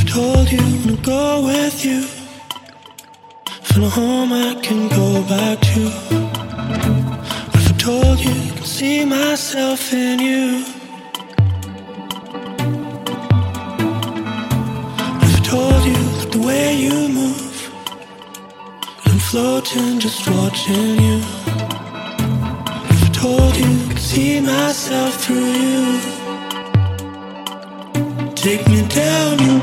told you I wanna go with you. Find a home I can go back to. What if I told you I can see myself in you? What if I told you like the way you move, I'm floating just watching you. What if I told you I could see myself through you? Take me down, you.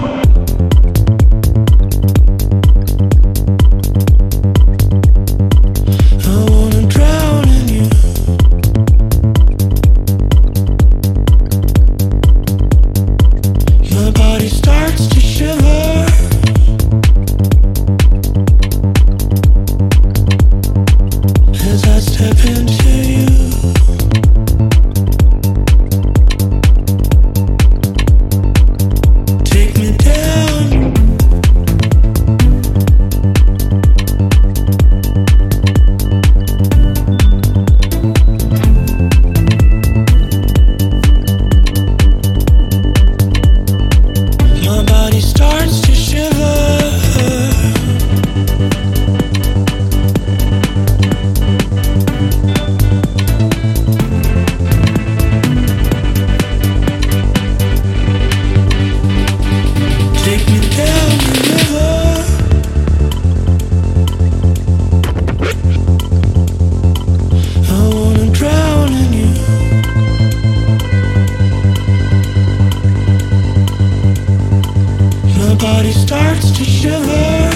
Body starts to shiver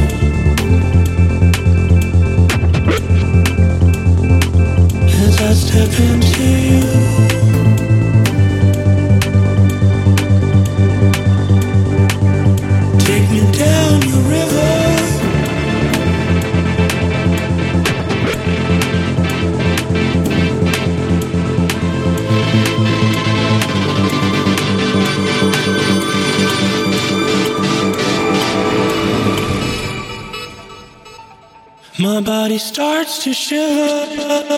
as I step into you. Take me down the river. My body starts to shiver.